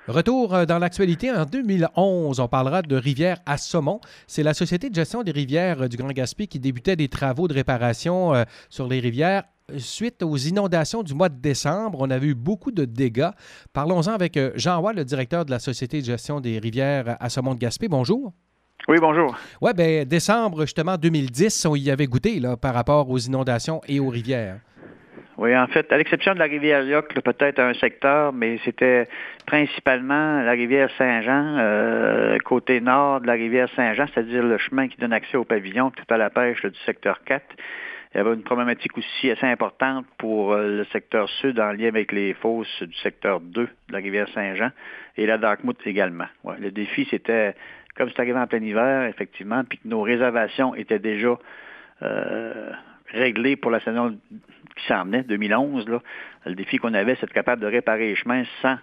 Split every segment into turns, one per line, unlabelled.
Retour dans l'actualité. En 2011, on parlera de Rivière à Saumon. C'est la Société de gestion des rivières du Grand Gaspé qui débutait des travaux de réparation sur les rivières. Suite aux inondations du mois de décembre, on avait eu beaucoup de dégâts. Parlons-en avec Jean Roy, le directeur de la Société de gestion des rivières à Saumon de Gaspé. Bonjour.
Oui, bonjour.
Oui, bien, décembre, justement, 2010, on y avait goûté là, par rapport aux inondations et aux rivières.
Oui, en fait, à l'exception de la rivière Yoc, peut-être un secteur, mais c'était principalement la rivière Saint-Jean, côté nord de la rivière Saint-Jean, c'est-à-dire le chemin qui donne accès au pavillon, tout à la pêche là, du secteur 4. Il y avait une problématique aussi assez importante pour le secteur sud en lien avec les fosses du secteur 2 de la rivière Saint-Jean et la Dartmouth également. Ouais, le défi, c'était, comme c'est arrivé en plein hiver, effectivement, puis que nos réservations étaient déjà réglées pour la saison qui s'en venait, 2011, là. Le défi qu'on avait, c'est d'être capable de réparer les chemins sans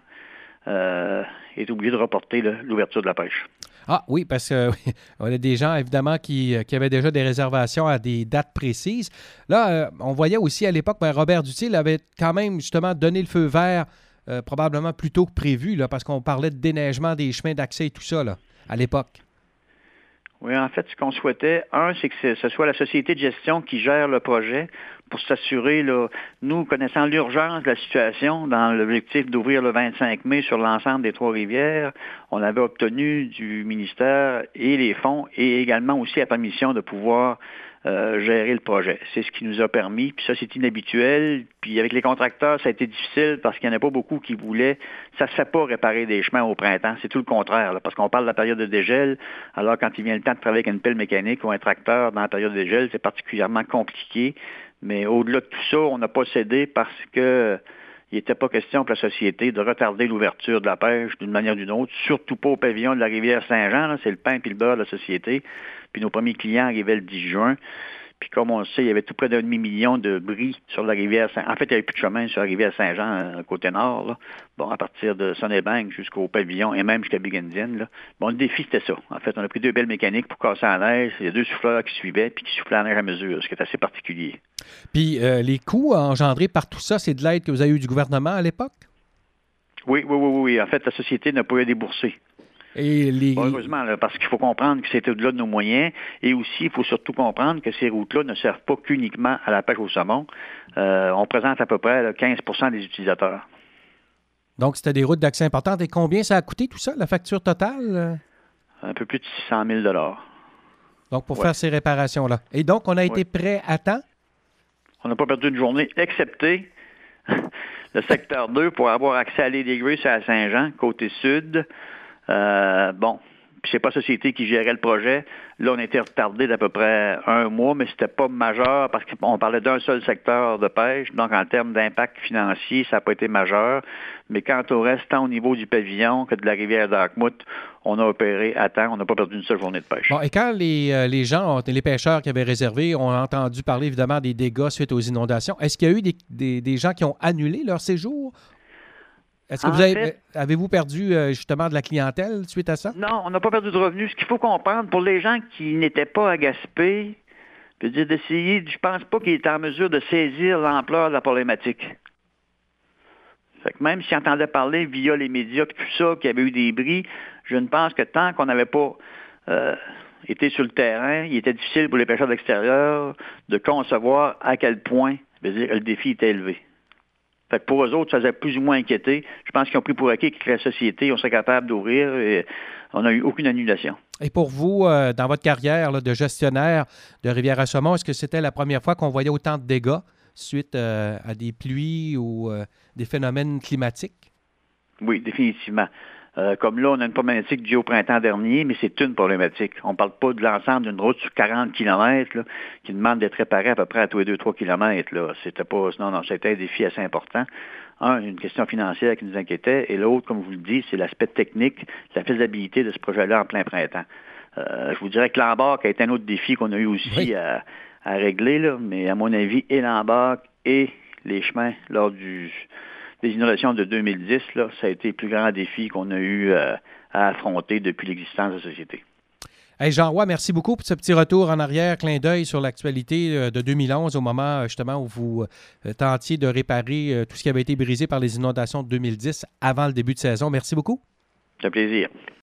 être obligé de reporter l'ouverture de la pêche.
Ah oui, parce qu'on a des gens, évidemment, qui avaient déjà des réservations à des dates précises. Là, on voyait aussi à l'époque, Robert Duthil avait quand même, justement, donné le feu vert probablement plus tôt que prévu, là, parce qu'on parlait de déneigement des chemins d'accès et tout ça, là, à l'époque.
Oui, en fait, ce qu'on souhaitait, c'est que ce soit la société de gestion qui gère le projet pour s'assurer, là, nous, connaissant l'urgence de la situation, dans l'objectif d'ouvrir le 25 mai sur l'ensemble des Trois-Rivières, on avait obtenu du ministère et les fonds et également aussi la permission de pouvoir gérer le projet. C'est ce qui nous a permis, puis ça, c'est inhabituel. Puis avec les contracteurs, ça a été difficile parce qu'il n'y en a pas beaucoup qui voulaient. Ça ne se fait pas réparer des chemins au printemps. C'est tout le contraire, là, parce qu'on parle de la période de dégel. Alors, quand il vient le temps de travailler avec une pelle mécanique ou un tracteur dans la période de dégel, c'est particulièrement compliqué. Mais au-delà de tout ça, on n'a pas cédé parce que il n'était pas question pour la société de retarder l'ouverture de la pêche d'une manière ou d'une autre, surtout pas au pavillon de la rivière Saint-Jean, là, c'est le pain et le beurre de la société. Puis nos premiers clients arrivaient le 10 juin. Puis comme on le sait, il y avait tout près d'un demi-million de bris sur la rivière Saint-Jean. En fait, il n'y avait plus de chemin sur la rivière Saint-Jean, côté nord, là. Bon, à partir de Sonnenbank jusqu'au pavillon et même jusqu'à Big Indian, là. Bon, le défi, c'était ça. En fait, on a pris 2 belles mécaniques pour casser la neige. Il y a 2 souffleurs qui suivaient puis qui soufflaient la neige à mesure, ce qui est assez particulier.
Puis les coûts engendrés par tout ça, c'est de l'aide que vous avez eu du gouvernement à l'époque?
Oui. En fait, la société n'a pas eu à débourser.
Et
heureusement, là, parce qu'il faut comprendre que c'est au-delà de nos moyens. Et aussi, il faut surtout comprendre que ces routes-là ne servent pas qu'uniquement à la pêche au saumon. On présente à peu près là, 15 des utilisateurs.
Donc, c'était des routes d'accès importantes. Et combien ça a coûté tout ça, la facture totale?
Un peu plus de 600 000 $.
Donc, pour faire ces réparations-là. Et donc, on a été prêt à temps? On
n'a pas perdu une journée, excepté le secteur 2 pour avoir accès à l'île Grace à Saint-Jean, côté sud. Puis c'est pas la société qui gérait le projet. Là, on a été retardé d'à peu près 1 mois, mais c'était pas majeur parce qu'on parlait d'un seul secteur de pêche. Donc, en termes d'impact financier, ça n'a pas été majeur. Mais quant au reste, tant au niveau du pavillon que de la rivière Dartmouth, on a opéré à temps. On n'a pas perdu une seule journée de pêche.
Bon, et quand les gens, les pêcheurs qui avaient réservé, ont entendu parler évidemment des dégâts suite aux inondations, est-ce qu'il y a eu des gens qui ont annulé leur séjour? Est-ce que avez-vous perdu justement de la clientèle suite à ça?
Non, on n'a pas perdu de revenus. Ce qu'il faut comprendre, pour les gens qui n'étaient pas à Gaspé, d'essayer, je pense pas qu'ils étaient en mesure de saisir l'ampleur de la problématique. Fait que même s'ils entendaient parler via les médias et tout ça, qu'il y avait eu des bris, je ne pense que tant qu'on n'avait pas été sur le terrain, il était difficile pour les pêcheurs d'extérieur de concevoir à quel point le défi était élevé. Fait que pour eux autres, ça faisait plus ou moins inquiéter. Je pense qu'ils ont pris pour acquis que la société, on serait capable d'ouvrir et on n'a eu aucune annulation.
Et pour vous, dans votre carrière là, de gestionnaire de Rivière-à-Saumon, est-ce que c'était la première fois qu'on voyait autant de dégâts suite à des pluies ou des phénomènes climatiques?
Oui, définitivement. Comme là, on a une problématique due au printemps dernier, mais c'est une problématique. On ne parle pas de l'ensemble d'une route sur 40 km là, qui demande d'être réparée à peu près à tous les 2-3 km. Là. C'était un défi assez important. Une question financière qui nous inquiétait, et l'autre, comme je vous le dis, c'est l'aspect technique, la faisabilité de ce projet-là en plein printemps. Je vous dirais que l'embarque a été un autre défi qu'on a eu aussi à régler, là, mais à mon avis, et l'embarque et les chemins lors des inondations de 2010, là, ça a été le plus grand défi qu'on a eu à affronter depuis l'existence de la société.
Hey Jean Roy, merci beaucoup pour ce petit retour en arrière, clin d'œil sur l'actualité de 2011, au moment justement où vous tentiez de réparer tout ce qui avait été brisé par les inondations de 2010 avant le début de saison. Merci beaucoup.
Ça fait plaisir.